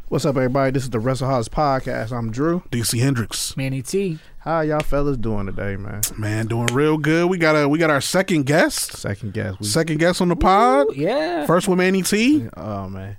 What's up, everybody? This is the WrestleHolics Podcast. I'm Drew. DC Hendricks. Manny T. How y'all fellas doing today, man? Man, doing real good. We got our second guest. Second guest. Second guest on the pod. Ooh, yeah. First with Manny T. Oh, man.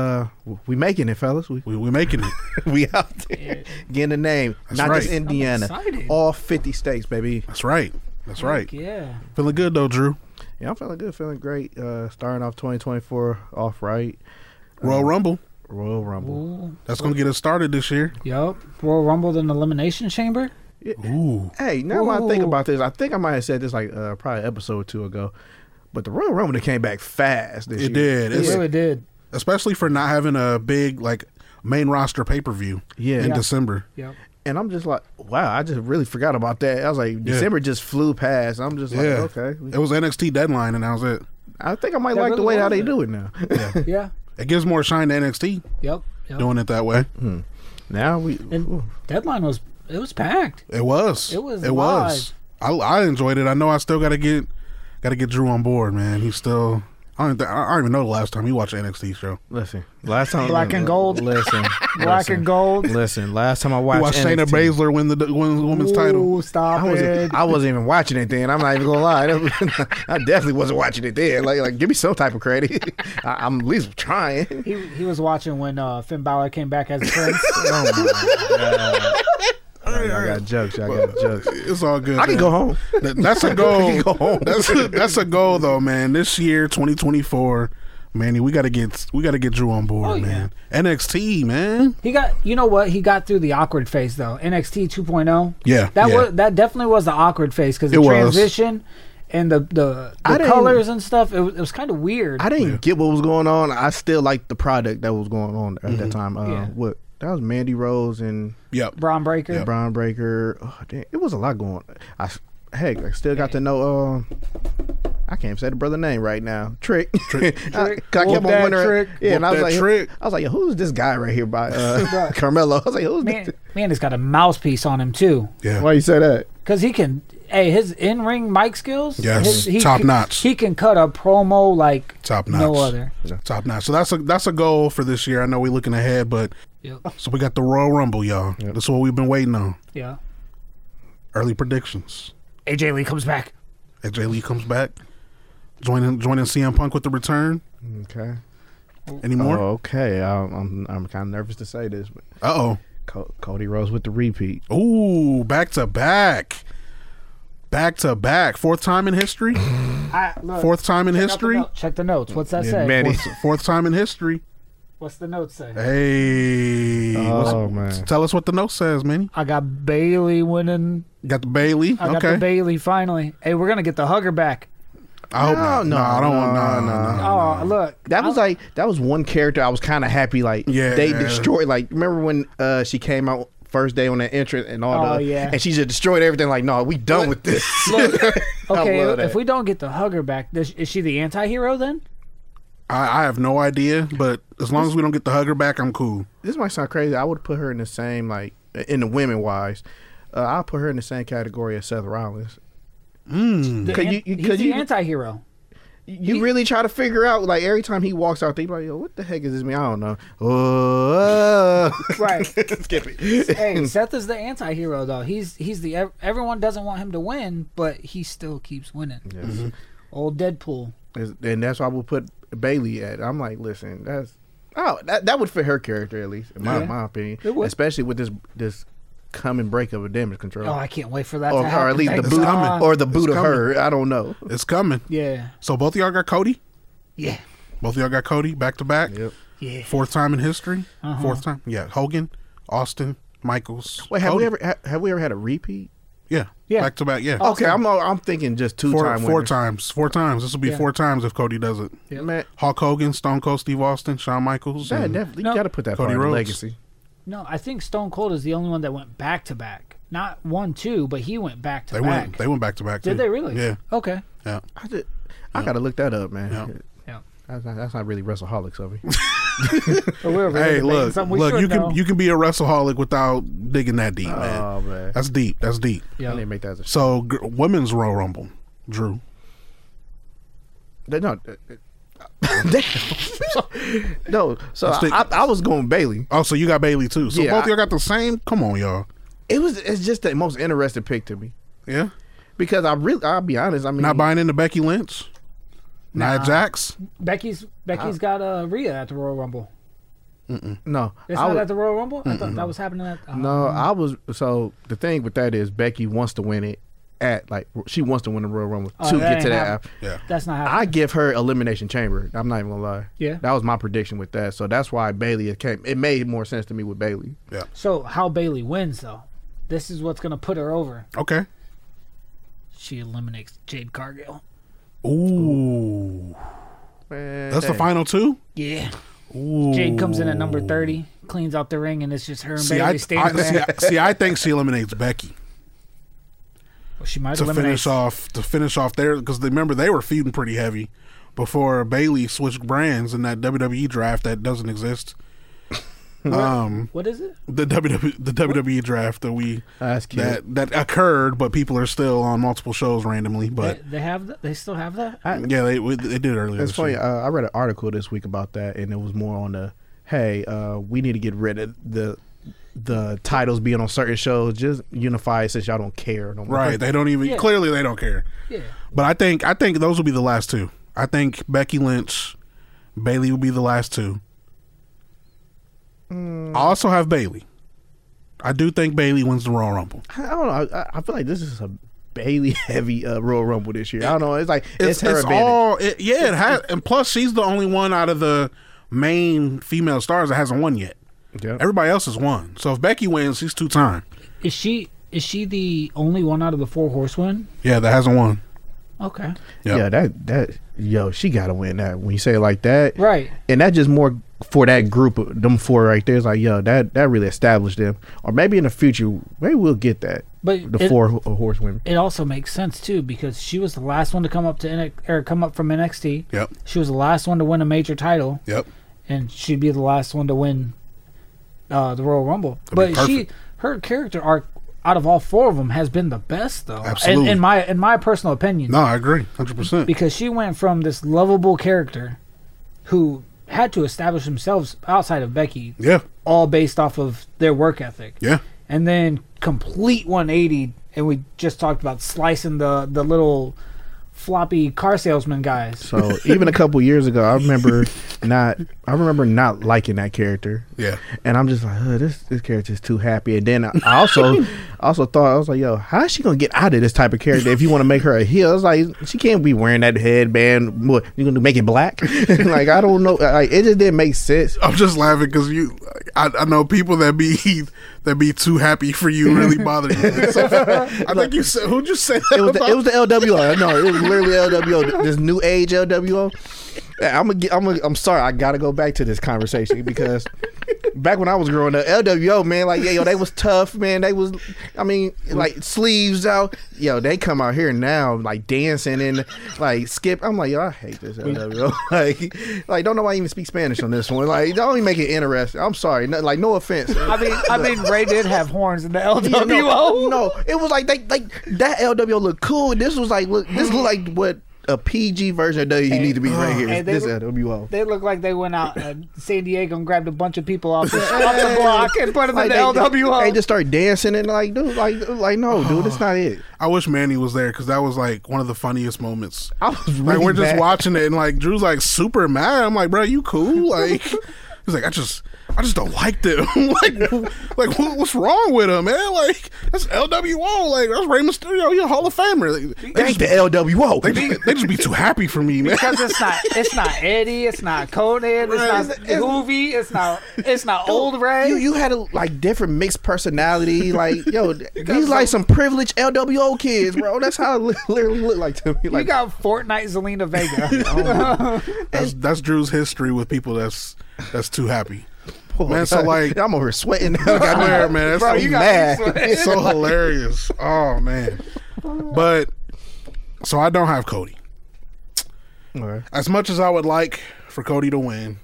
We making it, fellas. We making it. we out there getting a name. That's Not right. just Indiana. I'm excited. All 50 states, baby. That's right. That's right. Yeah. Feeling good though, Drew. Yeah, I'm feeling good, feeling great. Starting off 2024 off right. Royal Rumble. Royal Rumble. Ooh. That's gonna get us started this year. Yup. Royal Rumble in the Elimination Chamber. Ooh. Hey, now when I think Ooh. about this, I think I might have said this like probably an episode or two ago, but the Royal Rumble came back fast this year. It did. It really did. Especially for not having a big like main roster pay per view in Yeah. December. Yep. And I'm just like, wow, I just really forgot about that. I was like, December just flew past. I'm just like, okay. It was NXT deadline and that was it. I think I might That like the really way how was they it. do it now. Yeah. It gives more shine to NXT Yep. doing it that way. Now we, And deadline was packed. It was. It was It was. I enjoyed it. I know I still gotta get Drew on board, man. He's still I don't even know the last time he watched an NXT show. listen. Last time, Black and gold. Listen, Black and gold. Listen, last time I He watched watched Shayna NXT, Baszler win the women's title. Ooh, stop it. I wasn't even watching it then. I'm not even gonna lie. I definitely wasn't watching it then. Like give me some type of credit. I'm at least trying. He was watching when Finn Balor came back as a prince. Oh my god. I got jokes. I got jokes. It's all good. I can man. go home. That's a goal. I can go home. That's a goal though, man. This year, 2024, Manny, we gotta get Drew on board, Oh, yeah. man. NXT, man. He got, you know what? He got through the awkward phase though. NXT 2.0. Yeah, That definitely was the awkward phase because the It was. transition and the I didn't- colors and stuff. It was kind of weird. I didn't get what was going on. I still liked the product that was going on at that time. Yeah. What that was Mandy Rose and Yep. Braun Breaker. Braun Breaker. Oh, damn, it was a lot going. I still got to know. I can't say the brother name right now. Trick. I kept on Wolfpack wondering. Trick. Yeah, and I was Wolfpack like, Trick. yo, who's this guy right here by Carmelo? I was like, who's Man, this? man, has got a mouthpiece on him too, Yeah. Why you say that? because he can. Hey, his in-ring mic skills. Yes, he top can- notch. He can cut a promo like Top notch. no other. Top notch. So that's a goal for this year. I know we're looking ahead, but Yep. so we got the Royal Rumble, y'all. Yep. That's what we've been waiting on. Yeah. Early predictions. AJ Lee comes back. AJ Lee comes back, joining CM Punk with the return. Okay. Any more? Okay. I'm kind of nervous to say this, but Cody Rhodes with the repeat. Ooh, back to back. Fourth time in history. Look, Fourth time in check out the history. note- Check the notes. What's that Yeah, say? man. Fourth time in history. What's the note say? Hey, Oh man. tell us what the note says, man. I got Bailey winning. Got the Bailey. I got the Bailey finally. Hey, we're gonna get the hugger back. I hope not. No, I don't want. no. Oh, look. That was one character I was kind of happy. Like Yeah. they destroyed. Like remember when she came out first day on that entrance and all Oh, the yeah. and she just destroyed everything. Like no, we done with this. Look, okay, love that. if we don't get the hugger back, is she the anti-hero then? I have no idea, but as long as we don't get the hugger back, I'm cool. This might sound crazy. I would put her in the same like in the women wise. I'll put her in the same category as Seth Rollins. Mm. He's the anti-hero. You really try to figure out like every time he walks out, they be like, yo, what the heck is this? I don't know. Oh, Right. skip it. Hey, Seth is the anti-hero though. He's the everyone doesn't want him to win, but he still keeps winning. Yes. Old Deadpool. And that's why we'll put Bailey at. I'm like, listen, that would fit her character at least, in my opinion. It would. Especially with this coming break of a damage control. Oh, I can't wait for that or to happen. at least the Thank boot God. or the boot It's of her. I don't know. It's coming. Yeah. So both of y'all got Cody. Yeah. Both of y'all got Cody back to back. Yep. Yeah. Fourth time in history. Uh-huh. Fourth time. Yeah. Hogan, Austin, Michaels. Wait, have Cody. we ever had a repeat? Yeah. Yeah. Back to back. Yeah. Okay, I'm thinking just Four winners. times. Four times. This will be Yeah. 4 times if Cody does it. Yep. Man, Hulk Hogan, Stone Cold Steve Austin, Shawn Michaels. that and- definitely No. you got to put that Cody part in the Rhodes. legacy. No, I think Stone Cold is the only one that went back to back. Not 1-2, but he went back to back. They went back to back. Did too. they really? Yeah. Okay. Yeah. I got to look that up, man. Yeah. Yeah. That's not really WrestleHolics of me. So we're really Hey, debating look, something we should you know. can be a WrestleHolic without digging that deep, man. Oh man, That's deep. That's deep. I Yeah. didn't make that as a So, women's Royal Rumble, Drew. No, No, so Let's take- I was going Bailey. Oh, so you got Bailey too. So Yeah, both of y'all got the same. Come on, y'all. It's just the most interesting pick to me Yeah. because I'll be honest. I mean, Not buying into Becky Lynch. Nah. Nia Jax. Becky's got Rhea at the Royal Rumble. no, It's I not was- at the Royal Rumble. I thought that was happening at. no, I was. So the thing with that is Becky wants to win it at like she wants to win the Royal Rumble Oh, to that get ain't to that. happen- Yeah. That's not happening. I give her Elimination Chamber. I'm not even gonna lie. Yeah. That was my prediction with that. So that's why Bailey came. It made more sense to me with Bailey. So how Bailey wins though? This is what's gonna put her over. Okay. She eliminates Jade Cargill. Ooh. Man, That's the dang. final two? Yeah. Ooh. Jade comes in at number 30, cleans out the ring, and it's just her and See, Bailey standing there. I think she eliminates Becky Well, she might to eliminate. finish off there because remember they were feuding pretty heavy before Bailey switched brands in that WWE draft that doesn't exist. What is it? The WWE draft That's cute. that occurred, but people are still on multiple shows randomly. But They have that. They still have that. yeah, they did earlier. It's this funny. year. I read an article this week about that, and it was more on the hey, we need to get rid of the titles being on certain shows. Just unify since y'all don't care no more. Right? They don't even Yeah. clearly they don't care. Yeah. But I think those will be the last two. I think Becky Lynch, Bailey will be the last two. I also have Bailey. I do think Bailey wins the Royal Rumble. I don't know. I feel like this is a Bailey heavy Royal Rumble this year. I don't know. It's like it's her advantage. It has, and plus she's the only one out of the main female stars that hasn't won yet. Yeah. Everybody else has won. So if Becky wins, she's 2-time. Is she the only one out of the 4 horsemen? Yeah, that hasn't won. Okay. Yep. Yeah, that she gotta win that. When you say it like that, Right. and that just more for that group of them 4 right there. It's like that really established them. Or maybe in the future, maybe we'll get that. But The 4 horsewomen. It also makes sense too because she was the last one to come up from NXT. Yep. She was the last one to win a major title, Yep. and she'd be the last one to win the Royal Rumble. That'd be But perfect. her character arc out of all 4 of them has been the best though. Absolutely. In my personal opinion. No, I agree, 100%. Because she went from this lovable character who had to establish themselves outside of Becky, Yeah, all based off of their work ethic, yeah. and then complete 180. And we just talked about slicing the little floppy car salesman guys. So even a couple years ago, I remember not liking that character. Yeah. And I'm just like, this character is too happy. And then I also thought, I was like, yo, how is she gonna get out of this type of character if you want to make her a heel? I was like, she can't be wearing that headband. What, you gonna make it black? Like, I don't know. Like, it just didn't make sense. I'm just laughing because I know people that be too happy for you really bother you. I think you said, who'd you say that about? It was the LWO. No, it was literally LWO. This new age LWO. I'm sorry. I gotta go back to this conversation because back when I was growing up, LWO, man, like, yo, they was tough, man. They was, I mean, like, sleeves out. Yo, they come out here now, like, dancing and, like, skip. I'm like, yo, I hate this LWO. like, don't nobody even speak Spanish on this one. Like, don't even make it interesting. I'm sorry. No offense. I mean, Ray did have horns in the LWO. Yeah, no, it was like that LWO looked cool. This was like, this looked like what a PG version of WWE need to be right here. Hey, This LWO. They look like they went out in San Diego and grabbed a bunch of people off the block and put them in the LWO. They just start dancing and like, dude, like no, dude, that's not it. I wish Manny was there because that was like one of the funniest moments. I was Like really we're just mad. watching it and like Drew's like super mad. I'm like, bro, you cool? Like he's like, I just don't like them. like what's wrong with him, man? Like that's LWO. Like that's Rey Mysterio. He's a Hall of Famer. Like, Thank the LWO. they just be too happy for me, man. Because it's not Eddie, it's not Conan, it's not Hoovy, it's not old Ray. You had a like different mixed personality. Like, yo, these like some privileged LWO kids, bro. That's how it literally looked like to me. You Like, got Fortnite Zelina Vega. That's Drew's history with people that's too happy. boy, Man, so like I'm over here sweating. I swear, man, that's Bro, so you got mad. me sweating. It's so hilarious. Oh man. But so I don't have Cody. Alright. As much as I would like for Cody to win,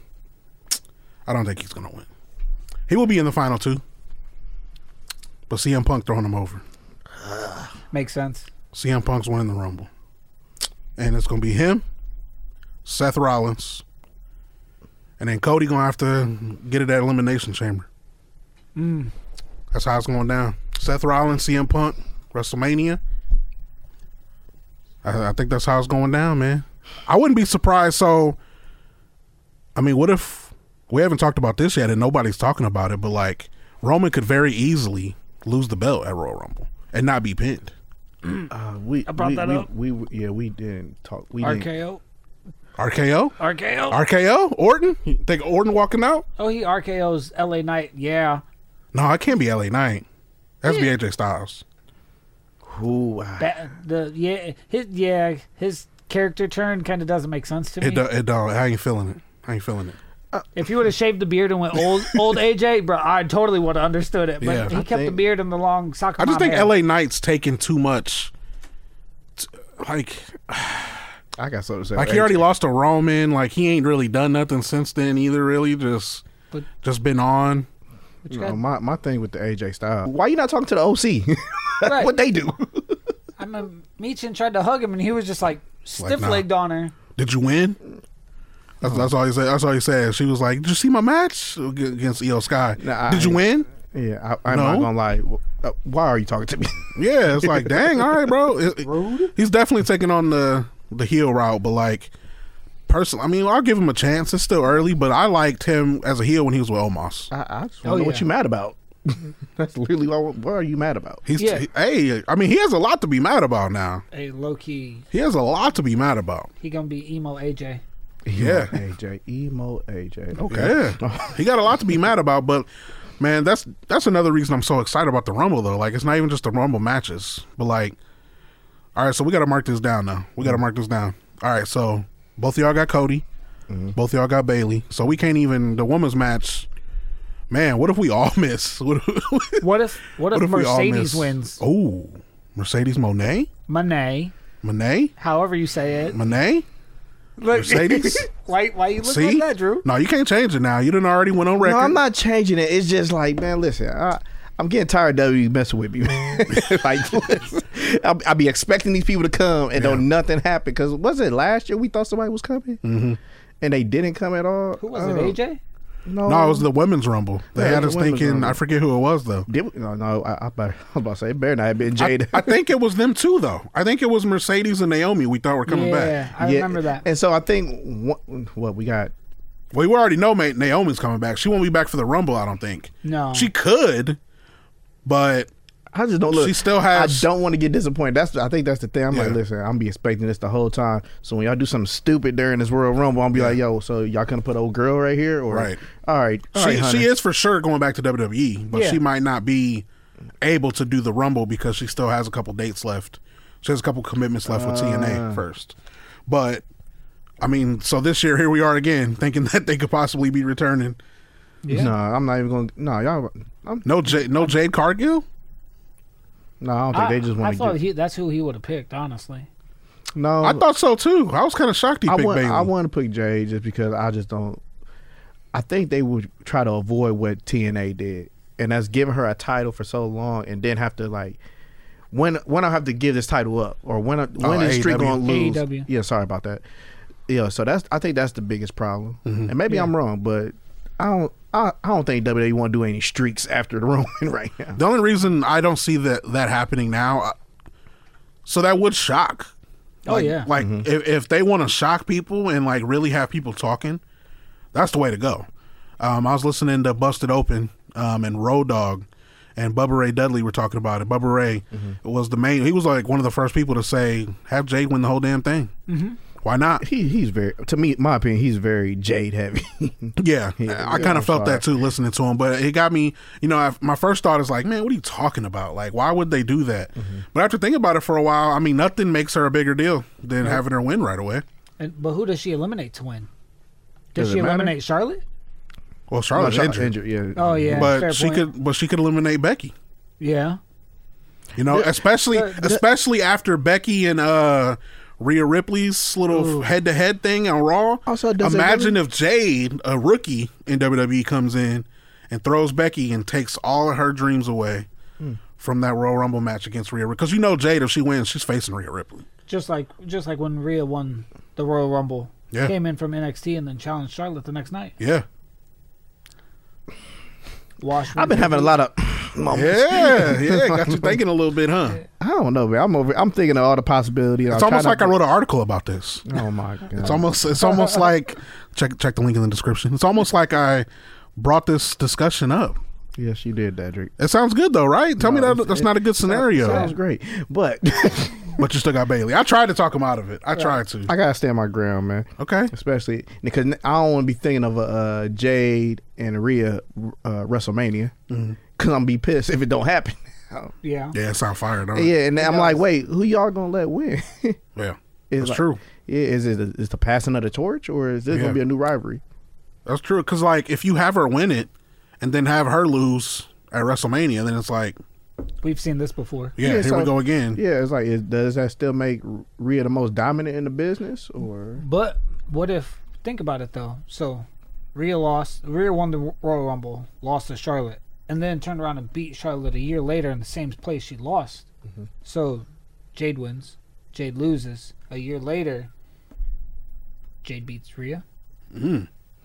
I don't think he's gonna win. He will be in the final 2. But CM Punk throwing him over. Makes sense. CM Punk's winning the Rumble. And it's gonna be him, Seth Rollins, and then Cody gonna have to get it at Elimination Chamber. That's how it's going down. Seth Rollins, CM Punk, WrestleMania. I think that's how it's going down, man. I wouldn't be surprised. So, I mean, what if we haven't talked about this yet and nobody's talking about it, but like Roman could very easily lose the belt at Royal Rumble and not be pinned. I brought that up. We didn't talk. We didn't. RKO. RKO? RKO. RKO? Orton? You think Orton walking out? Oh, he RKO's LA Knight. Yeah. No, it can't be LA Knight. That's be AJ Styles. Who? His character turn kind of doesn't make sense to me. It don't. I ain't feeling it. If he would have shaved the beard and went old AJ, bro, I totally would have understood it. But Yeah. he kept the beard and the long soccer I just mom think hair. LA Knight's taking too much. Like I got something to say. he already lost to Roman. Like he ain't really done nothing since then either. Really, just been on. What you No, got? my thing with the AJ Styles. Why you not talking to the OC? Right. What they do? I mean, Michin tried to hug him, and he was just like stiff-legged on her. Did you win? That's all he said. That's all he said. She was like, "Did you see my match against Io Sky? Nah, Did you win?" Yeah, I'm No? not gonna lie. Why are you talking to me? Yeah, it's like, dang, all right, bro. He's definitely taking on the heel route, but like, personally, I mean, I'll give him a chance. It's still early, but I liked him as a heel when he was with Omos. I just want to know what you mad about. That's literally what are you mad about? Hey, I mean, he has a lot to be mad about now. Hey, low-key, He has a lot to be mad about. he gonna be emo AJ. Yeah. Emo AJ. Okay. Yeah, he got a lot to be mad about, but man, that's another reason I'm so excited about the Rumble though. Like, it's not even just the Rumble matches, but like, all right, so we got to mark this down now. We got to mark this down. All right, so both of y'all got Cody, both of y'all got Bailey, so we can't even the women's match. Man, what if we all miss? What if we all Mercedes miss? wins? Oh, Mercedes Moné, Monet, however you say it. Moné. Mercedes? why you look See? like that, Drew? No, you can't change it now. You done already went on record. No, I'm not changing it. It's just like, man, listen, I'm getting tired of WWE messing with me, man. Like, listen, I'll be expecting these people to come and don't nothing happen. Because was it last year we thought somebody was coming? Mm-hmm. And they didn't come at all? Who was it, AJ? No, No, it was the women's Rumble. They Yeah, had the us women's thinking, Rumble. I forget who it was though. No, I was about to say, it better not have been Jada. I think it was them too though. I think it was Mercedes and Naomi we thought were coming back. Yeah, I remember that. And so I think, what we got? We already know Naomi's coming back. She won't be back for the Rumble, I don't think. No. She could, but I just don't look. She still has- I don't want to get disappointed. I think that's the thing. I'm like, Yeah. listen, I'm be expecting this the whole time. So when y'all do something stupid during this Royal Rumble, I'm be like, yo, so y'all gonna put old girl right here, or Right. All right, she honey. is for sure going back to WWE, but Yeah. she might not be able to do the Rumble because she still has a couple dates left. She has a couple commitments left with TNA first. But I mean, so this year here we are again, thinking that they could possibly be returning. Yeah. No, I'm not even going. No, y'all. No Jade Cargill. No, I don't think they just I want thought to get. that's who he would have picked, honestly. No, I thought so too. I was kind of shocked he picked Bayley. I want to pick Jay just because I just don't. I think they would try to avoid what TNA did, and that's giving her a title for so long, and then have to like when I have to give this title up, or when is Street AEW. going to lose? AEW. Yeah, sorry about that. Yeah, so I think that's the biggest problem, and maybe Yeah. I'm wrong, but I don't think WWE want to do any streaks after the Roman right now. The only reason I don't see that happening now, so that would shock. Oh, yeah. Like if they want to shock people and like really have people talking, that's the way to go. I was listening to Busted Open and Road Dogg and Bubba Ray Dudley were talking about it. Bubba Ray was the main. He was like one of the first people to say, "Have Jade win the whole damn thing." Why not? He's very, to me, my opinion, he's very Jade heavy. Yeah, I kind I'm of felt sorry. that too listening to him, but it got me. You know, my first thought is like, man, what are you talking about? Like, why would they do that? But after thinking about it for a while, I mean, nothing makes her a bigger deal than having her win right away. But who does she eliminate to win? Does Does she it matter? eliminate Charlotte? Well, Charlotte's No, injured, yeah. Oh, yeah. but fair she point. could eliminate Becky. Yeah. You know, especially after Becky and Rhea Ripley's little head-to-head thing on Raw. Also, does it imagine if Jade, a rookie in WWE, comes in and throws Becky and takes all of her dreams away from that Royal Rumble match against Rhea Ripley. Because you know Jade, if she wins, she's facing Rhea Ripley. Just like when Rhea won the Royal Rumble, Yeah. came in from NXT and then challenged Charlotte the next night. Yeah. I've been having a lot of moments. Yeah. Got you thinking a little bit, huh? I don't know, man. I'm thinking of all the possibilities. It's almost like I wrote an article about this. Oh my god! It's almost like check the link in the description. It's almost like I brought this discussion up. Yes, you did, Dedrick. It sounds good though, right? Tell me that's not a good scenario. Sounds great, but But you still got Bailey. I tried to talk him out of it. I tried to. I gotta stand my ground, man. Okay. Especially because I don't want to be thinking of a Jade and Rhea WrestleMania because I'm gonna be pissed if it don't happen. Yeah. Yeah, it's on fire, don't it? Yeah, and I'm like, wait, who y'all gonna let win? Yeah. It's That's like, true. Yeah, is the passing of the torch, or is this gonna be a new rivalry? That's true. Because like, if you have her win it and then have her lose at WrestleMania, then it's like, We've seen this before. here we go again. Yeah, it's like, does that still make Rhea the most dominant in the business, or? But what if? Think about it though. So Rhea won the Royal Rumble, lost to Charlotte, and then turned around and beat Charlotte a year later in the same place she lost. So Jade wins, Jade loses. A year later, Jade beats Rhea. There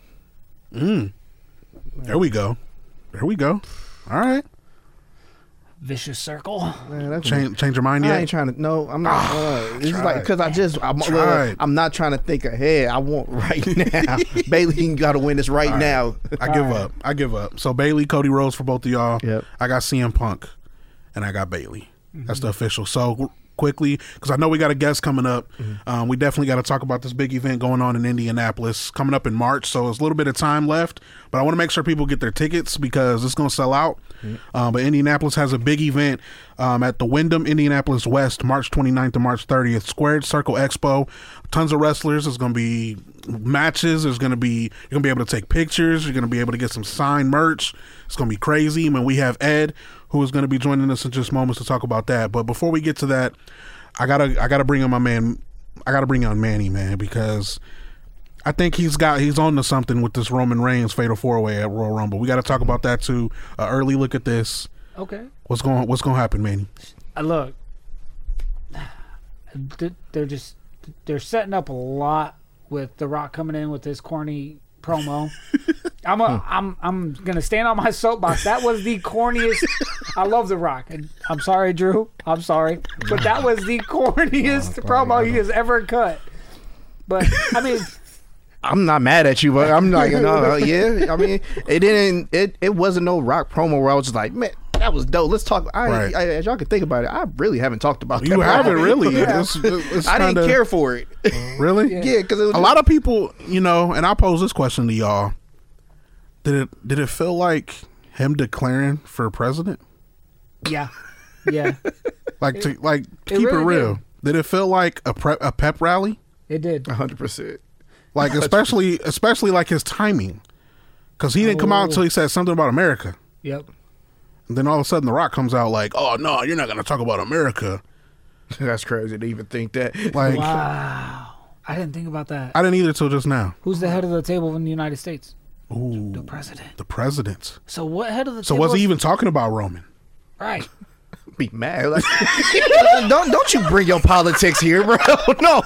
we go. All right. Vicious circle. Man, that's Change your mind I yet? ain't trying to. No, I'm not. It's just like because Tried. I'm not trying to think ahead. I want right now. Bailey got to win this right now. I give up. So Bailey, Cody Rhodes for both of y'all. Yep. I got CM Punk, and I got Bailey. That's the official. So quickly, because I know we got a guest coming up. We definitely got to talk about this big event going on in Indianapolis coming up in March. So there's a little bit of time left, but I want to make sure people get their tickets because it's going to sell out. But Indianapolis has a big event at the Wyndham Indianapolis West, March 29th to March 30th. Squared Circle Expo. Tons of wrestlers. There's going to be matches. You're going to be able to take pictures. You're going to be able to get some signed merch. It's going to be crazy. I mean, we have Ed, who is going to be joining us in just moments to talk about that. But before we get to that, I gotta bring on my man. I gotta bring on Manny, man, because I think he's on to something with this Roman Reigns Fatal 4-Way at Royal Rumble. We got to talk about that too. Early look at this. Okay. What's going to happen, Manny? Look, they're setting up a lot with The Rock coming in with this corny promo. I'm gonna stand on my soapbox. That was the corniest. I love The Rock, and I'm sorry, Drew. I'm sorry, but that was the corniest promo he has ever cut. But I mean, I'm not mad at you, but I'm like, no, yeah. I mean, it wasn't no Rock promo where I was just like, man, that was dope. Let's talk. As y'all can think about it, I really haven't talked about that. You haven't really. I didn't care for it. Really? Yeah, because a lot of people, and I'll pose this question to y'all. Did it feel like him declaring for president? yeah. Like to keep really it real. did. Did it feel like a pep rally? It did. 100%. Like especially like his timing, because he didn't come out until he said something about America. Yep. And then all of a sudden, The Rock comes out like, "Oh no, you're not going to talk about America." That's crazy to even think that. Like, Wow. I didn't think about that. I didn't either till just now. Who's the head of the table in the United States? Ooh, The president. the president. So what head of the So table? was he even talking about Roman? Right. Be mad. Like, don't you bring your politics here, bro. No.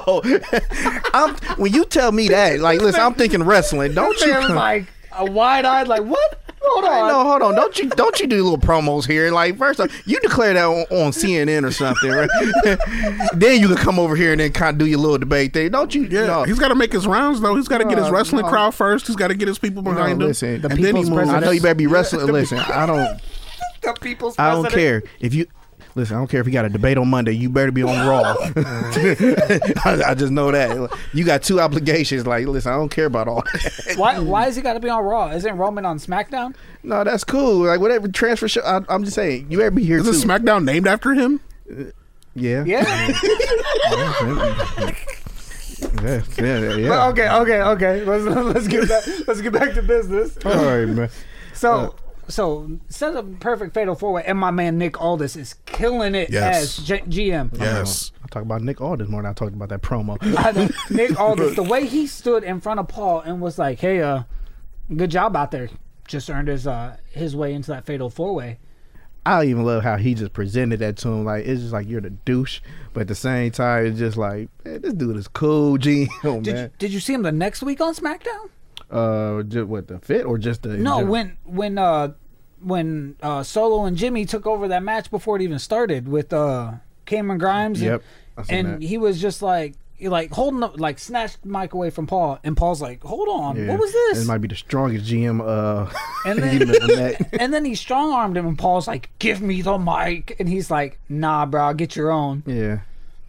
When you tell me that, like, listen, I'm thinking wrestling. Don't you? Man was like a wide-eyed, like, what? Hold on. No, hold on. Don't you do little promos here? Like, first off, you declare that on CNN or something, right? Then you can come over here and then kind of do your little debate thing. Don't you? Yeah, no. he's got to make his rounds though. He's got to get his wrestling crowd first. He's got to get his people behind him. Listen, The and then he people's moves. I know you better be wrestling. Listen, I don't care if you. Listen, I don't care if you got a debate on Monday. You better be on Raw. I just know that. You got two obligations. Like, listen, I don't care about all that. Why has he got to be on Raw? Isn't Roman on SmackDown? No, that's cool. Like, whatever transfer show. I'm just saying, you better be here too. Is SmackDown named after him? Yeah. Yeah. Yeah. Okay. Let's get back to business. All right, man. So set up perfect fatal 4-Way, and my man Nick Aldis is killing it Yes. as GM. Yes. I talked about Nick Aldis more than I talked about that promo. Nick Aldis, the way he stood in front of Paul and was like, "Hey, good job out there. Just earned his way into that fatal 4-Way." I even love how he just presented that to him. Like, it's just like, you're the douche, but at the same time, it's just like, man, this dude is cool, GM, man. Did you see him the next week on SmackDown? Just what, the fit or just the No, when Solo and Jimmy took over that match before it even started with Cameron Grimes. Yep, I seen and that. he was just like holding up, like snatched the mic away from Paul, and Paul's like, "Hold on, Yeah. what was this?" It might be the strongest GM. And then, you've ever met. and then he strong armed him, and Paul's like, "Give me the mic," and he's like, "Nah, bro, I'll get your own." Yeah.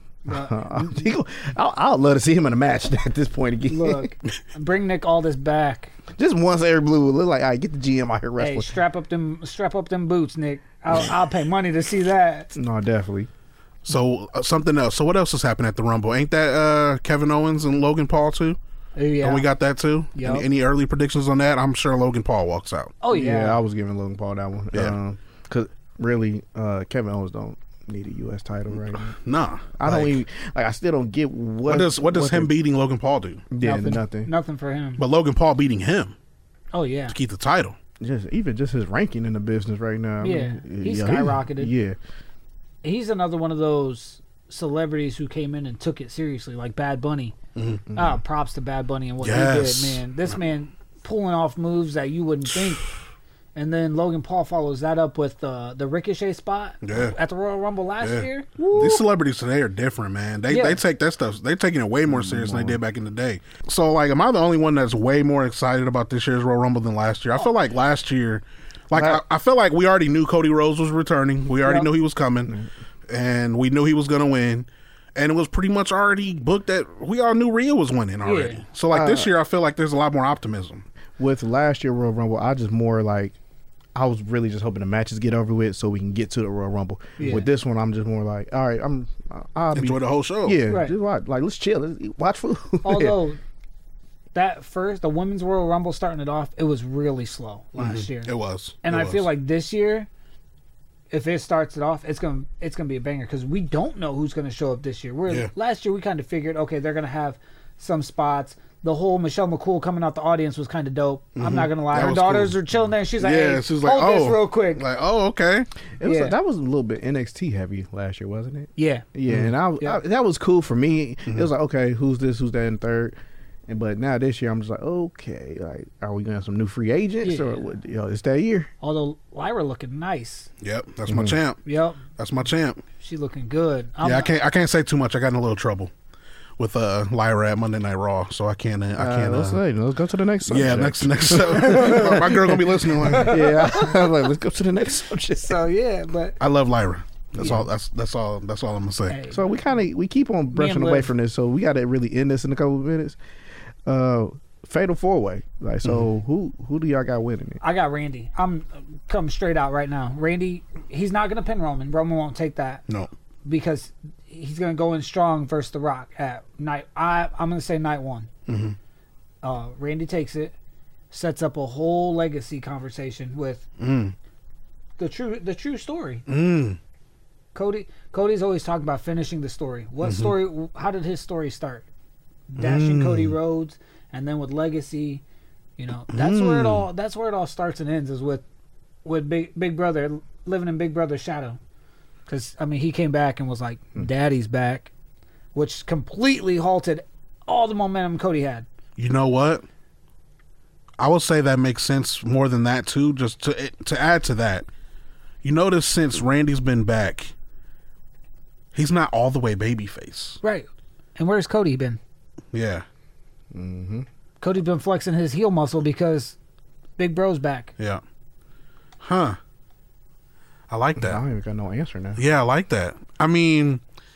I'd love to see him in a match at this point again. Look, bring Nick Aldis back. Just once Eric Blue would look like, all right, get the GM out here wrestling. Hey, strap up them boots, Nick. I'll pay money to see that. No, definitely. So something else. So what else has happened at the Rumble? Ain't that Kevin Owens and Logan Paul too? Yeah. Oh, we got that too. Yep. Any early predictions on that? I'm sure Logan Paul walks out. Oh yeah. I was giving Logan Paul that one. Yeah. Because really, Kevin Owens don't need a U.S. title right now. Nah, I don't even like. I still don't get what does him beating Logan Paul do? Yeah, nothing. Nothing for him. But Logan Paul beating him Oh yeah. to keep the title. Just his ranking in the business right now. Yeah, he's skyrocketed. Yeah, He's another one of those celebrities who came in and took it seriously, like Bad Bunny. Mm-hmm. Props to Bad Bunny and what Yes. he did, man. This man pulling off moves that you wouldn't think. And then Logan Paul follows that up with the Ricochet spot at the Royal Rumble last year. Woo. These celebrities today are different, man. They take that stuff. They're taking it way more serious than they did back in the day. So, like, am I the only one that's way more excited about this year's Royal Rumble than last year? I feel like last year, I feel like we already knew Cody Rhodes was returning. We already knew he was coming, and we knew he was going to win. And it was pretty much already booked that we all knew Rhea was winning already. Yeah. So, like, this year, I feel like there's a lot more optimism. with last year Royal Rumble, I just more like I was really just hoping the matches get over with so we can get to the Royal Rumble. Yeah. With this one, I'm just more like, all right, I'll Enjoy the whole show. Yeah, Right. just watch. Like, let's chill. Let's watch food. Although the women's Royal Rumble starting it off, it was really slow last year. It was. And It I feel was. like this year, if it starts it off, it's gonna be a banger because we don't know who's gonna show up this year. Last year we kind of figured, okay, they're gonna have some spots. The whole Michelle McCool coming out the audience was kind of dope. I'm not gonna lie, That her was daughters cool. are chilling there. And she's like, Yeah, hey, she was like, hold this oh. real quick. Like, oh, okay. It was Yeah. that was a little bit NXT heavy last year, wasn't it? Yeah, Yeah, and Yeah. that was cool for me. It was like, okay, who's this, who's that, and third. But now this year, I'm just like, okay, like, are we gonna have some new free agents or Yeah. what? It's that year. although Lyra looking nice. Yep, that's my champ. Yep, That's my champ. she looking good. Yeah, I can't say too much. I got in a little trouble with Lyra at Monday Night Raw, so I can't. Let's go to the next subject. Yeah, next. My girl gonna be listening. Like, Yeah, I was like, let's go to the next subject. So yeah, but I love Lyra. That's all. That's all I'm gonna say. hey, So we keep on brushing away Liv. from this, so we got to really end this in a couple of minutes. Fatal 4-way. Like, so who do y'all got winning it? I got Randy. I'm coming straight out right now. Randy, he's not gonna pin Roman. Roman won't take that No. because he's gonna go in strong versus The Rock at night. I'm gonna say night one. Randy takes it, sets up a whole legacy conversation with the true story. Cody's always talking about finishing the story. What story? How did his story start? Dashing Cody Rhodes, and then with legacy. You know, that's where it all. That's where it all starts and ends. Is with Big Brother living in Big Brother's shadow. Because I mean, he came back and was like, "Daddy's back," which completely halted all the momentum Cody had. You know what? I will say that makes sense more than that too. Just to add to that, you notice since Randy's been back, he's not all the way babyface. Right. And where's Cody been? Yeah, Cody's been flexing his heel muscle because Big Bro's back. yeah. Huh. I like I that. don't even got no answer now. Yeah, I like that. I mean,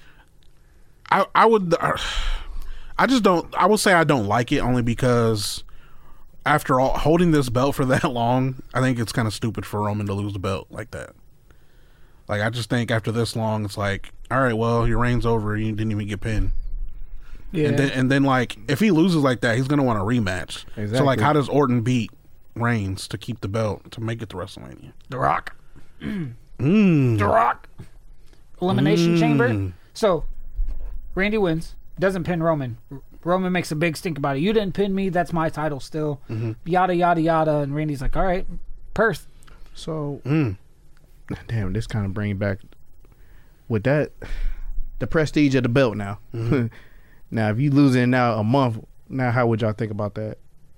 I would. I just don't. I will say I don't like it only because after all, holding this belt for that long, I think it's kind of stupid for Roman to lose the belt like that. Like, I just think after this long, it's like, all right, well, your reign's over. You didn't even get pinned. Yeah. And then like, if he loses like that, he's gonna want a rematch. Exactly. So like, how does Orton beat Reigns to keep the belt to make it to WrestleMania? The Rock. The Rock. Elimination Chamber. So, Randy wins. Doesn't pin Roman. Roman makes a big stink about it. You didn't pin me. That's my title still. Yada, yada, yada. And Randy's like, all right, Perth. So damn, this kind of bring back with that the prestige of the belt now. Mm-hmm. Now, if you lose it now a month, now how would y'all think about that?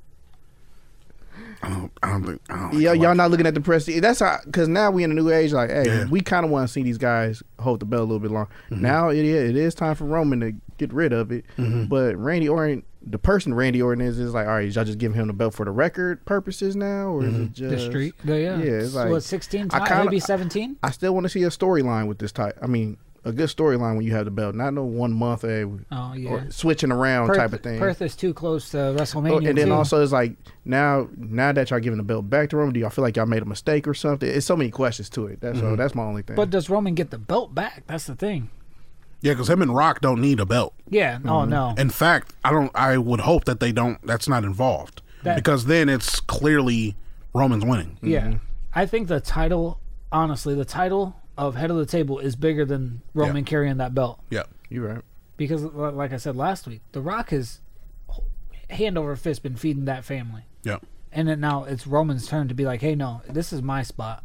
I don't Y'all not looking at the prestige. That's how, because now we in a new age. Like, hey, Yeah. we kind of want to see these guys hold the belt a little bit longer. Mm-hmm. Now it is time for Roman to get rid of it. But Randy Orton, the person Randy Orton is like, all right, y'all just giving him the belt for the record purposes now, or is it just The street. Yeah. it's like what, 16? I kinda- Maybe 17? I still want to see a storyline with this type. I mean, a good storyline when you have the belt, not no 1 month Oh, yeah. or switching around type of thing. Perth is too close to Oh, WrestleMania. and then too. also it's like now that y'all giving the belt back to Roman, do y'all feel like y'all made a mistake or something? It's so many questions to it. That's my only thing. But does Roman get the belt back? That's the thing. Yeah, because him and Rock don't need a belt. Yeah. Oh, no. In fact, I would hope that they don't. That's not involved because then it's clearly Roman's winning. Yeah. I think the title, honestly, the title of head of the table is bigger than Roman carrying that belt. Yeah. you're right. Because, like I said last week, The Rock has hand over fist been feeding that family. Yeah. And then now it's Roman's turn to be like, hey, no, this is my spot.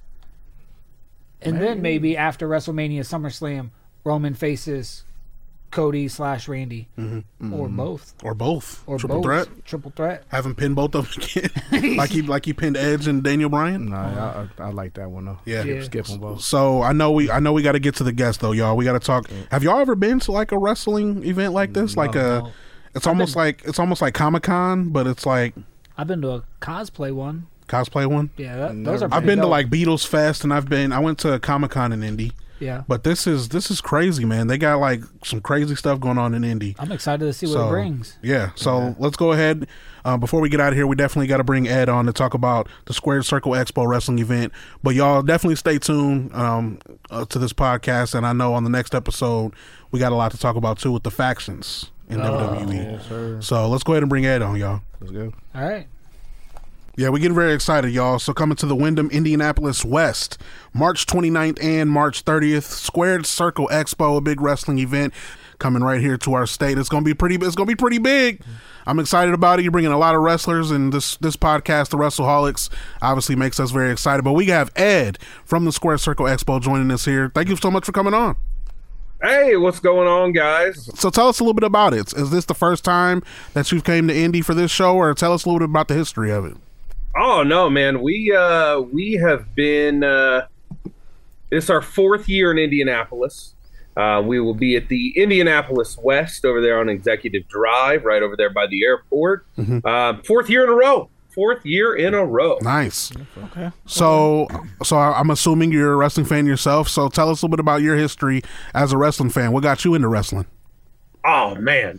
And then maybe after WrestleMania, SummerSlam, Roman faces Cody / Randy. Or both. Or both. Or Triple both. threat. Triple threat. Have him pin both of them again, like he pinned Edge and Daniel Bryan. No, I like that one though. Yeah. Skip them both. So I know we got to get to the guest though, y'all. We got to talk. Have y'all ever been to like a wrestling event like this? No. It's almost like Comic-Con, but it's like I've been to a cosplay one. cosplay one. Yeah, those are I've pretty been to dope. like Beatles Fest, and I went to Comic-Con in Indy. Yeah. But this is crazy, man. They got like some crazy stuff going on in Indy. I'm excited to see what it brings. Yeah. So let's go ahead. Before we get out of here, we definitely got to bring Ed on to talk about the Squared Circle Expo wrestling event. But y'all definitely stay tuned to this podcast. And I know on the next episode, we got a lot to talk about too with the factions in WWE. Yes, sir. So let's go ahead and bring Ed on, y'all. Let's go. All right. Yeah, we're getting very excited, y'all. So coming to the Wyndham Indianapolis West, March 29th and March 30th, Squared Circle Expo, a big wrestling event coming right here to our state. It's gonna be pretty big. I'm excited about it. You're bringing a lot of wrestlers, and this podcast, the WrestleHolics, obviously makes us very excited. But we have Ed from the Squared Circle Expo joining us here. Thank you so much for coming on. Hey, what's going on, guys? So tell us a little bit about it. Is this the first time that you've came to Indy for this show, or tell us a little bit about the history of it? Oh no, man, we have been. It's our 4th year in Indianapolis. We will be at the Indianapolis West over there on Executive Drive, right over there by the airport. 4th year in a row. 4th year in a row. Nice. Okay. So I'm assuming you're a wrestling fan yourself. So tell us a little bit about your history as a wrestling fan. What got you into wrestling? Oh man,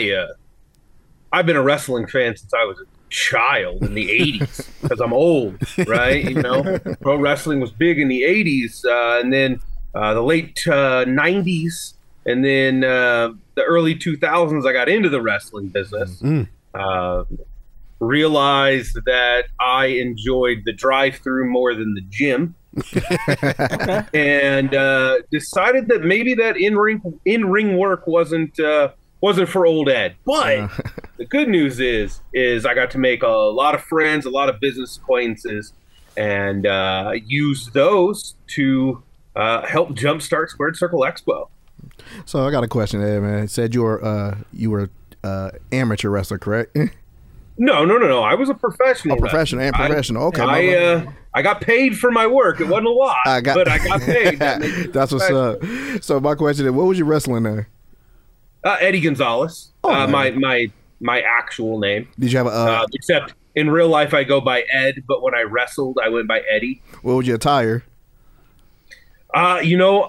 I've been a wrestling fan since I was a child in the 80s because I'm old, right? You know, pro wrestling was big in the 80s, and then the late 90s, and then the early 2000s. I got into the wrestling business. Realized that I enjoyed the drive-through more than the gym. And decided that maybe that in-ring work wasn't for old Ed. But the good news is I got to make a lot of friends, a lot of business acquaintances, and use those to help jumpstart Squared Circle Expo. So I got a question, Ed, man. It said you were amateur wrestler, correct? No. I was a professional. Professional. Okay. I got paid for my work. It wasn't a lot, but I got paid. That's what's up. So my question is, what was you wrestling there? Eddie Gonzalez. My actual name. Did you have a? Except in real life, I go by Ed, but when I wrestled, I went by Eddie. What was your attire? So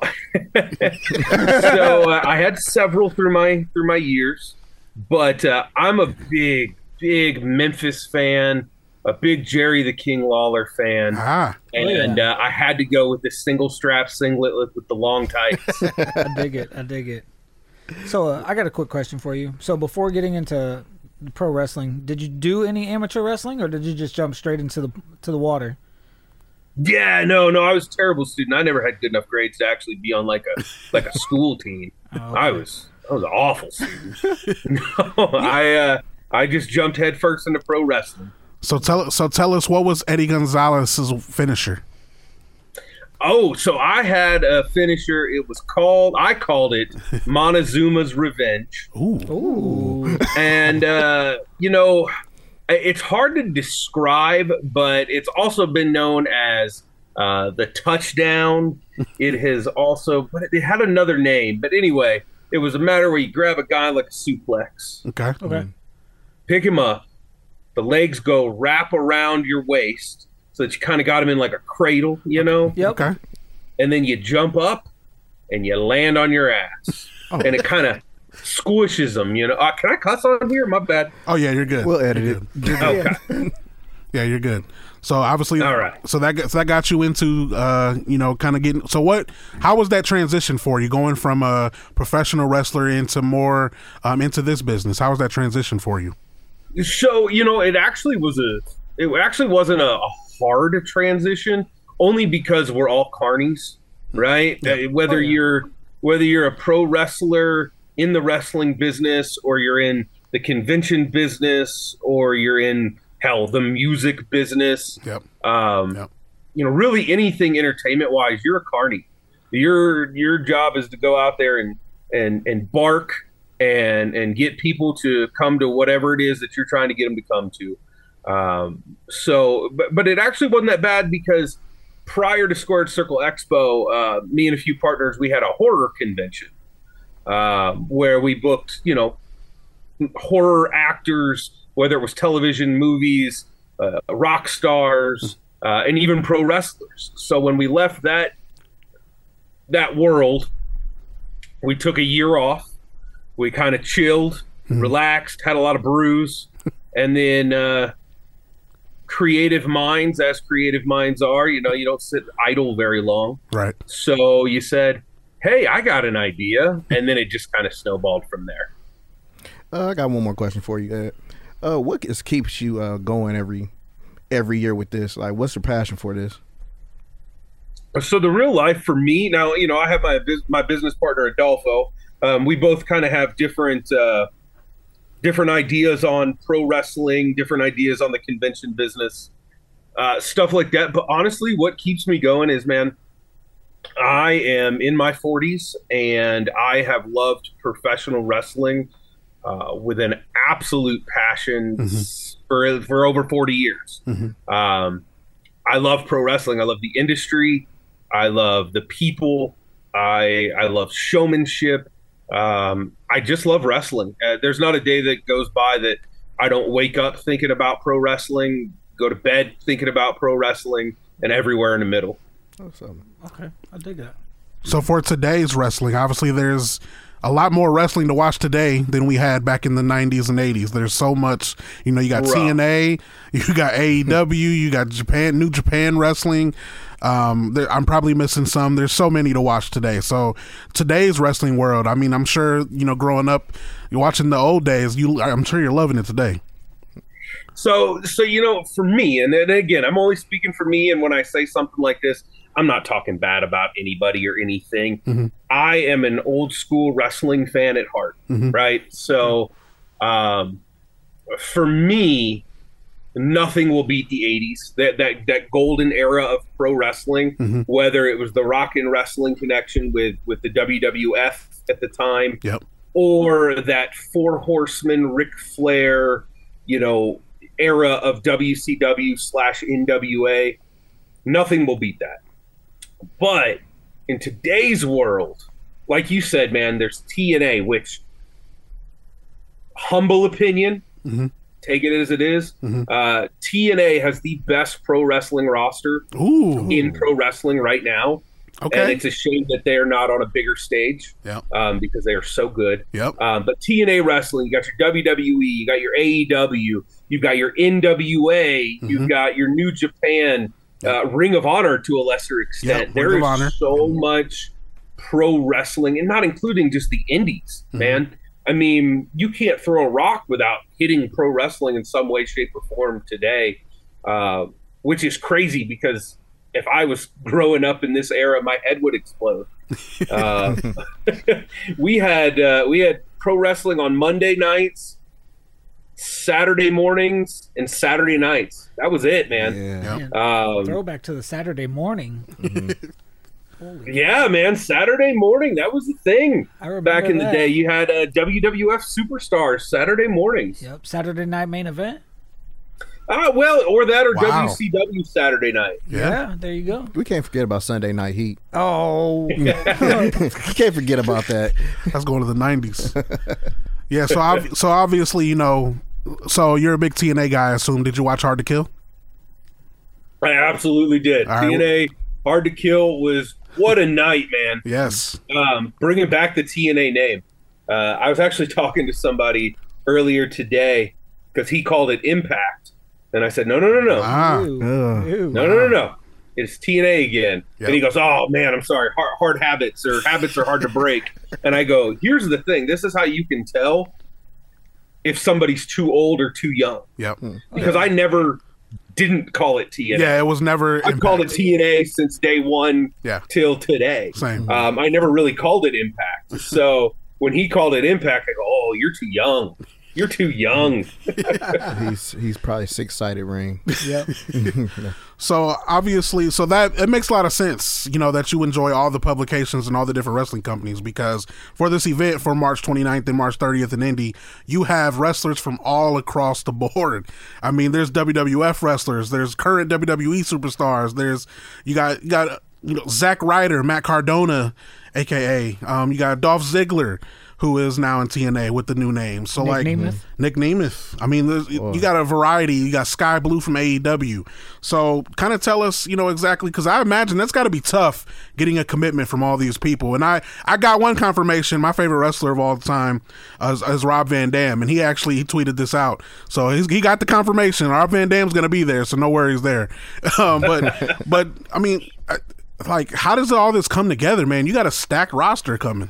I had several through my years, but I'm a big Memphis fan, a big Jerry the King Lawler fan, and I had to go with the single strap singlet with the long tights. I dig it. So I got a quick question for you. So before getting into pro wrestling, did you do any amateur wrestling, or did you just jump straight into the water? Yeah, no, I was a terrible student. I never had good enough grades to actually be on like a school team. Okay. I was an awful student. No, I just jumped headfirst into pro wrestling. So tell us, what was Eddie Gonzalez's finisher? So I had a finisher. I called it Montezuma's Revenge. Ooh. And, it's hard to describe, but it's also been known as the touchdown. It had another name. But anyway, it was a matter where you grab a guy like a suplex. Okay. Pick him up. The legs go wrap around your waist so that you kind of got him in like a cradle, Yep. Okay. And then you jump up and you land on your ass. And it kind of squishes them, Can I cuss on here? My bad. Oh, yeah, you're good. We'll edit it. Okay. Yeah, you're good. So obviously, all right. So that got you into, kind of getting. So how was that transition for you, going from a professional wrestler into more into this business? How was that transition for you? So it actually wasn't a hard transition, only because we're all carnies, right? Yeah. Whether you're a pro wrestler in the wrestling business, or you're in the convention business, or you're in the music business. Yep. Really anything entertainment wise, you're a carny. Your job is to go out there and bark and get people to come to whatever it is that you're trying to get them to come to. But it actually wasn't that bad, because prior to Squared Circle Expo, me and a few partners, we had a horror convention where we booked, horror actors, whether it was television, movies, rock stars, and even pro wrestlers. So when we left that world, we took a year off. We kind of chilled, relaxed, had a lot of brews, and then creative minds, as creative minds are, you don't sit idle very long. Right. So you said, hey, I got an idea, and then it just kind of snowballed from there. I got one more question for you. What keeps you going every year with this? Like, what's your passion for this? So the real life for me now, I have my business partner Adolfo. We both kind of have different ideas on pro wrestling, different ideas on the convention business, stuff like that. But honestly, what keeps me going is, man, I am in my 40s and I have loved professional wrestling with an absolute passion for over 40 years. I love pro wrestling. I love the industry. I love the people. I love showmanship. I just love wrestling. There's not a day that goes by that I don't wake up thinking about pro wrestling, go to bed thinking about pro wrestling, and everywhere in the middle. Awesome. Okay, I dig that. So for today's wrestling, obviously there's a lot more wrestling to watch today than we had back in the 90s and 80s. There's so much, you got TNA, you got AEW, you got New Japan Wrestling. I'm probably missing some. There's so many to watch today. So today's wrestling world, I mean, I'm sure, growing up, you're watching the old days, I'm sure you're loving it today. So for me, and then again, I'm only speaking for me, and when I say something like this, I'm not talking bad about anybody or anything. I am an old school wrestling fan at heart, right? So for me, nothing will beat the 80s, that golden era of pro wrestling, whether it was the Rock and Wrestling connection with the WWF at the time, or that Four Horsemen, Ric Flair, era of WCW/NWA. Nothing will beat that. But in today's world, like you said, man, there's TNA, which, humble opinion, take it as it is, TNA has the best pro wrestling roster in pro wrestling right now. Okay. And it's a shame that they're not on a bigger stage because they are so good. But TNA wrestling, you got your WWE, you got your AEW, you've got your NWA, you've got your New Japan, Ring of Honor to a lesser extent. There is so much pro wrestling, and not including just the indies, man. I mean, you can't throw a rock without hitting pro wrestling in some way, shape, or form today, which is crazy because if I was growing up in this era, my head would explode. We had pro wrestling on Monday nights, Saturday mornings, and Saturday nights. That was it, man. Throwback to the Saturday morning. Yeah, man. Saturday morning, that was the thing. I remember Back in the that. day, you had WWF Superstars Saturday mornings. Yep, Saturday night main event. Well, or that, or Wow. WCW Saturday night. Yeah, there you go. We can't forget about Sunday Night Heat. Oh, You can't forget about that. That's going to the 90s. Yeah, so obviously, you know, so you're a big TNA guy, I assume. Did you watch Hard to Kill? I absolutely did. All right. TNA Hard to Kill was what a night, man. Yes. Bringing back the TNA name. I was actually talking to somebody earlier today because he called it Impact, and I said, no. No. It's TNA again. Yep. And he goes, oh, man, I'm sorry. Hard habits or habits are hard to break. And I go, here's the thing. This is how you can tell if somebody's too old or too young. Yep. Because I never didn't call it TNA. Yeah, it was never. I've called it TNA since day one Yeah. till today. Same. I never really called it Impact. So when he called it Impact, I go, oh, you're too young. You're too young. He's probably six-sided ring. yep. So obviously, so that it makes a lot of sense, you know, that you enjoy all the publications and all the different wrestling companies, because for this event for March 29th and March 30th in Indy, you have wrestlers from all across the board. I mean, there's WWF wrestlers, there's current WWE superstars, there's you got you know, Zack Ryder, Matt Cardona, aka you got Dolph Ziggler, who is now in TNA with the new name. So Nick Nemeth? Nick Nemeth. I mean, you got a variety. You got Sky Blue from AEW. So kind of tell us, you know, exactly, because I imagine that's got to be tough getting a commitment from all these people. And I got one confirmation. My favorite wrestler of all time is Rob Van Dam, and he tweeted this out. So he got the confirmation. Rob Van Dam's going to be there, so no worries there. But I mean, like, how does all this come together, man? You got a stacked roster coming.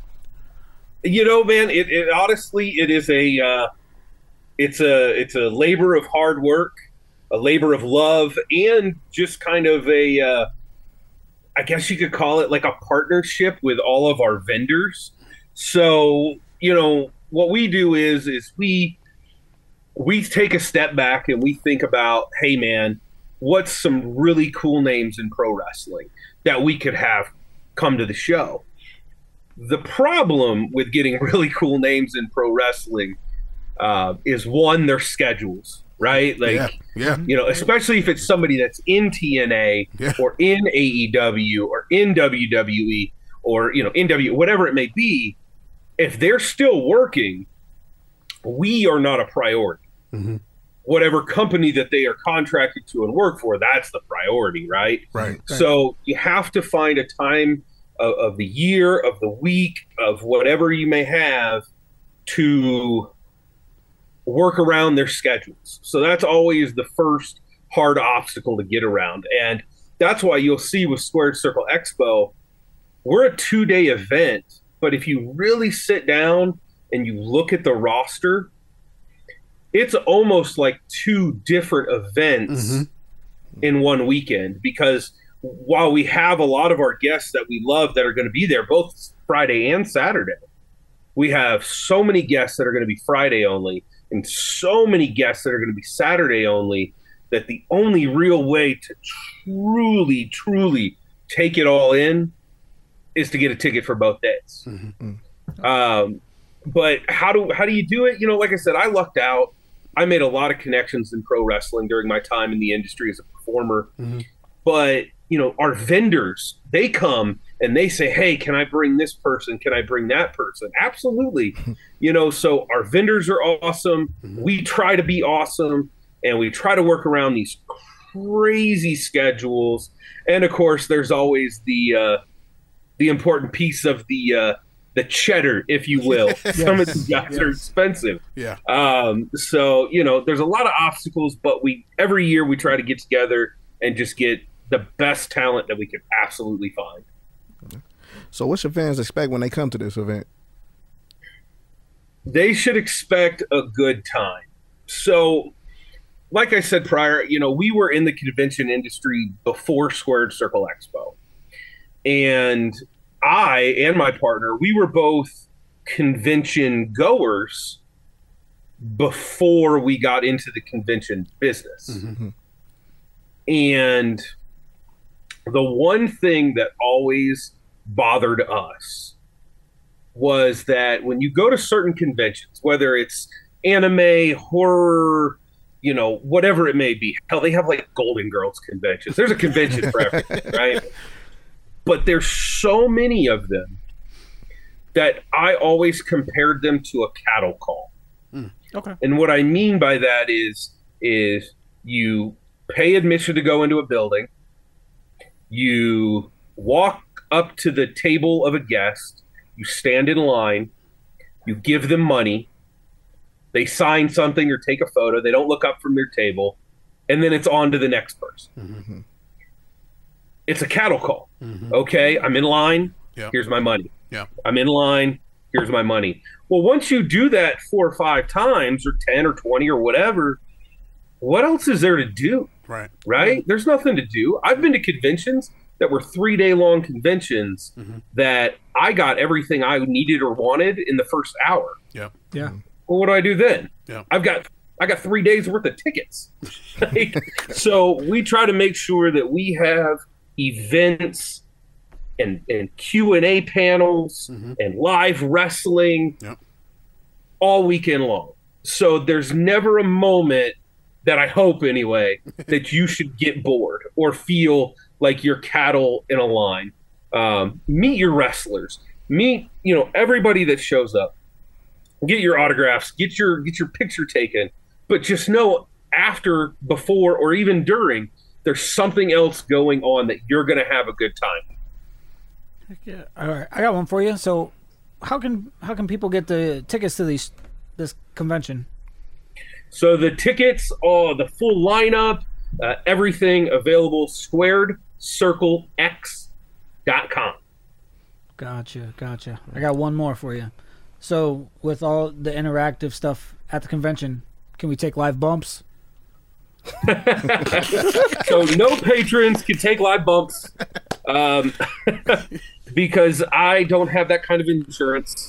You know, man, it honestly, it is it's a labor of hard work, a labor of love, and just kind of I guess you could call it like a partnership with all of our vendors. So, you know, what we do is we take a step back and we think about, hey, man, what's some really cool names in pro wrestling that we could have come to the show? The problem with getting really cool names in pro wrestling is, one, their schedules, right? Like, yeah. you know, especially if it's somebody that's in TNA or in AEW or in WWE or, you know, in whatever it may be. If they're still working, we are not a priority. Mm-hmm. Whatever company that they are contracted to and work for, that's the priority, right? Right. So you have to find a time of the year, of the week, of whatever you may have to work around their schedules. So that's always the first hard obstacle to get around. And that's why you'll see with Squared Circle Expo, we're a 2-day event, but if you really sit down and you look at the roster, it's almost like 2 different events in one weekend, because while we have a lot of our guests that we love that are going to be there both Friday and Saturday, we have so many guests that are going to be Friday only and so many guests that are going to be Saturday only, that the only real way to truly take it all in is to get a ticket for both days. But how do you do it? You know, like I said, I lucked out. I made a lot of connections in pro wrestling during my time in the industry as a performer. But, you know, our vendors, they come and they say, hey, can I bring this person? Can I bring that person? Absolutely. You know, so our vendors are awesome. We try to be awesome, and we try to work around these crazy schedules. And of course, there's always the important piece of the cheddar, if you will. Some of these guys are expensive. Yeah. So, you know, there's a lot of obstacles, but every year we try to get together and just get the best talent that we could absolutely find. So what should fans expect when they come to this event? They should expect a good time. So, like I said prior, you know, we were in the convention industry before Squared Circle Expo. And I and my partner, we were both convention goers before we got into the convention business. And the one thing that always bothered us was that when you go to certain conventions, whether it's anime, horror, you know, whatever it may be, hell, they have like Golden Girls conventions. There's a convention for everything, right? But there's so many of them that I always compared them to a cattle call. Okay. And what I mean by that is you pay admission to go into a building, you walk up to the table of a guest, you stand in line, you give them money, they sign something or take a photo, they don't look up from their table, and then it's on to the next person. Mm-hmm. It's a cattle call. Mm-hmm. Okay, I'm in line, Yeah. here's my money. Yeah. I'm in line, here's my money. Well, once you do that 4 or 5 times, or 10 or 20 or whatever, what else is there to do? Right. Right? There's nothing to do. I've been to conventions that were 3-day long conventions that I got everything I needed or wanted in the first hour. Yeah. Yeah. Well, what do I do then? Yeah. I got 3 days worth of tickets. So we try to make sure that we have events and Q&A panels and live wrestling all weekend long. So there's never a moment that I hope anyway that you should get bored or feel like you're cattle in a line. Meet your wrestlers, meet, you know, everybody that shows up, get your autographs, get your picture taken, but just know after, before, or even during, there's something else going on that you're going to have a good time. Yeah. All right, I got one for you. So, how can people get the tickets to this convention? So the tickets, the full lineup, everything available, squaredcirclex.com. Gotcha. I got one more for you. So, with all the interactive stuff at the convention, can we take live bumps? So no patrons can take live bumps because I don't have that kind of insurance.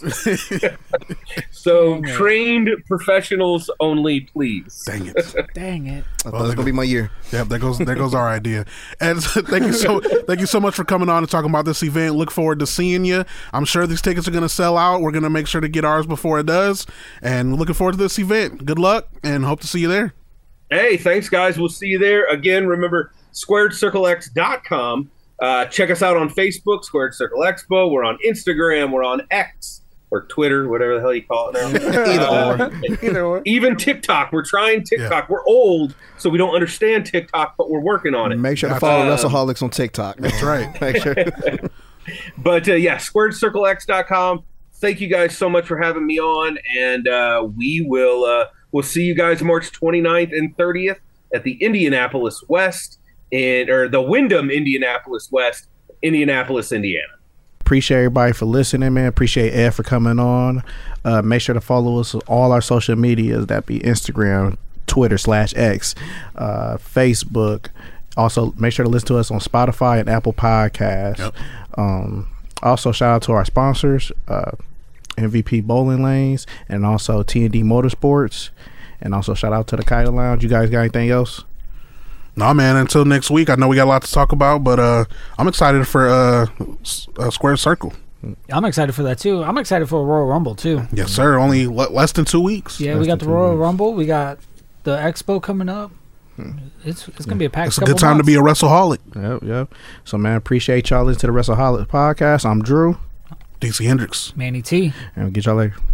So trained professionals only, please. Dang it. Dang it. I thought it was gonna be my year. Yeah, there goes our idea. And thank you so much for coming on and talking about this event. Look forward to seeing you. I'm sure these tickets are going to sell out. We're going to make sure to get ours before it does. And looking forward to this event. Good luck and hope to see you there. Hey, thanks, guys. We'll see you there. Again, remember, squaredcirclex.com. Check us out on Facebook, Squared Circle Expo. We're on Instagram. We're on X or Twitter, whatever the hell you call it now. Either or. Even TikTok. We're trying TikTok. Yeah. We're old, so we don't understand TikTok, but we're working on it. Make sure to follow WrestleHolics on TikTok. That's right. Make sure. But yeah, squaredcirclex.com. Thank you guys so much for having me on, and we'll see you guys March 29th and 30th at the Indianapolis West, or the Wyndham Indianapolis West, Indianapolis, Indiana. Appreciate everybody for listening, man. Appreciate Ed for coming on. Make sure to follow us on all our social medias. That be Instagram, Twitter /X, Facebook. Also, make sure to listen to us on Spotify and Apple Podcasts. Yep. Also, shout out to our sponsors, MVP Bowling Lanes, and also T&D Motorsports. And also, shout out to the Kite Lounge. You guys got anything else? No, man, until next week. I know we got a lot to talk about, but I'm excited for Square Circle. I'm excited for that too. I'm excited for a Royal Rumble too. Yes, sir. Only less than 2 weeks. Yeah, we got the Royal Rumble. We got the Expo coming up. It's gonna be a packed. It's a good time to be a WrestleHolic. Yep. So, man, appreciate y'all listening to the WrestleHolic podcast. I'm Drew. DC Hendricks. Manny T. And we'll get y'all later.